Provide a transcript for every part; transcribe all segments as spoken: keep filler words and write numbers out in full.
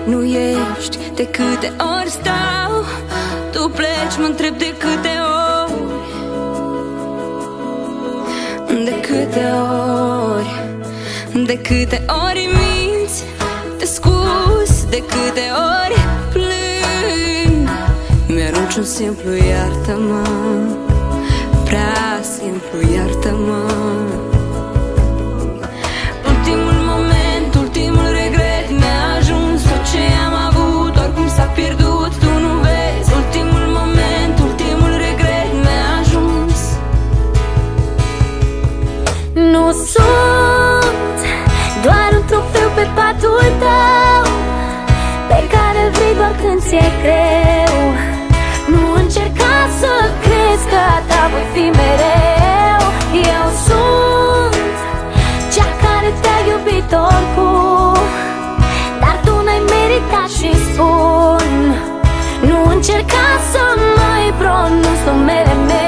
nu ești. De câte ori stau, tu pleci, mă întreb de câte ori. De câte ori, de câte ori minți, te scuzi, de câte ori plâng. Mi-arunci un simplu iartă-mă, prea simplu iartă-mă. Ultimul moment, ultimul regret mi-a ajuns. Tot ce am avut, oricum s-a pierdut, tu nu vezi. Ultimul moment, ultimul regret mi-a ajuns. Nu sunt doar un trofeu pe patul tău, pe care vrei doar când ți-e greu. Nu încerca să crezi că a ta voi fi mereu. Eu sunt cea care te-a iubit oricum, dar tu n-ai meritat și spun. Nu încerca să mai pronunț numele meu.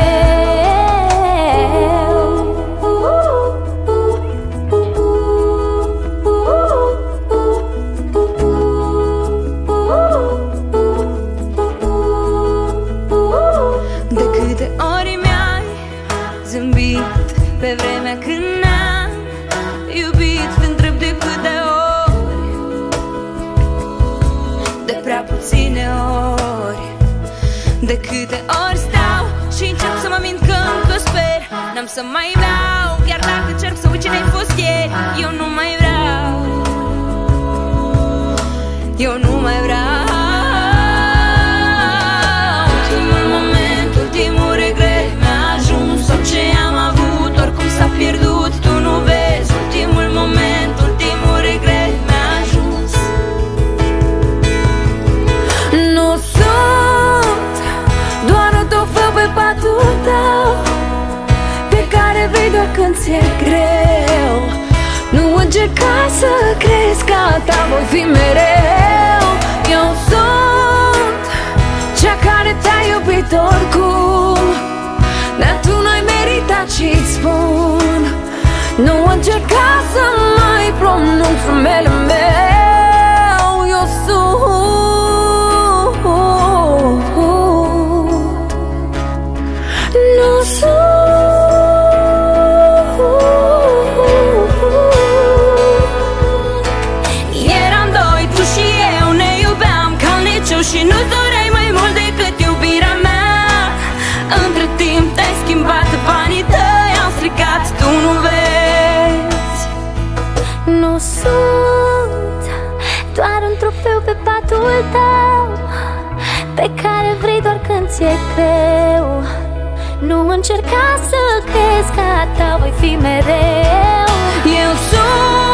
Pe vremea când n-am iubit, te întreb de câte ori, de prea puține ori. De câte ori stau și încep să mă mint că încă sper. N-am să mai vreau, chiar dacă încerc să uit cine ai fost ieri. Eu nu mai vreau, eu nu mai vreau. Ultimul moment, ultimul regret mi-a ajuns. Tot ce am avut, oricum s-a pierdut, tu nu vezi. Ultimul moment, ultimul regret mi-a ajuns. Nu sunt doar un trofeu pe patul tău, pe care vrei doar când ți-e greu. Nu încerca să crezi că a ta voi fi mereu. Eu sunt cea care te-a iubit oricum, dar tu n-ai meritat și-ți spun. Nu încerca să mai pronunț numele meu. Eu sunt, nu sunt. Eram doi, tu și eu, ne iubeam ca un liceu și nu-ți doreai mai mult decât iubirea mea. Între timp te-ai schimbat, banii tăi au stricat, tu nu vezi. Nu sunt doar un trofeu pe patul tău, pe care vrei doar când ți-e greu. Nu încerca să crezi că a ta voi fi mereu. Eu sunt